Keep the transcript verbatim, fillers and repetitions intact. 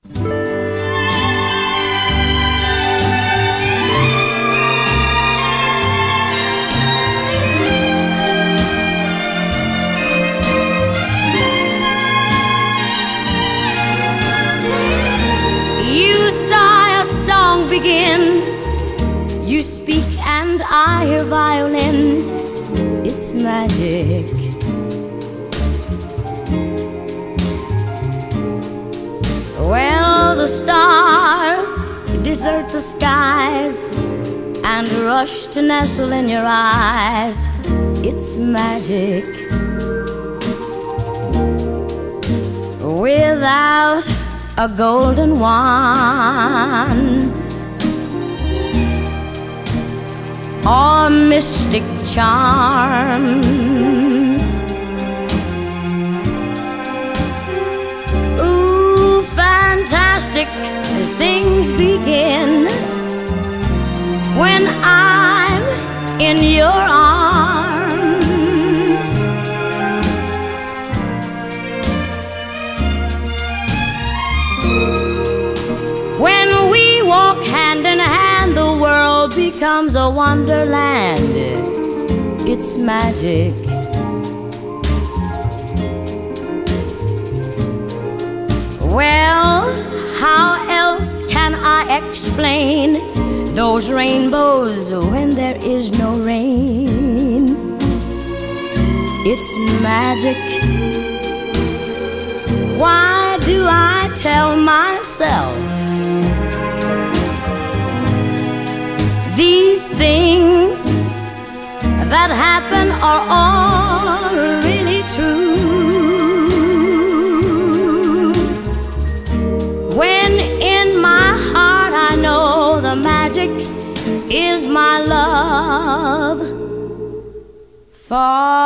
Begins, you speak and I hear violins. It's magic. Well, the stars desert the skies and rush to nestle in your eyes. It's magic. Without a golden wand or mystic charms, ooh, fantastic things begin when I'm in your arms. When we walk hand in hand, the world becomes a wonderland. It's magic. Well, how else can I explain those rainbows when there is no rain? It's magic. Why do I tell myself these things that happen are all really true, when in my heart I know the magic is my love for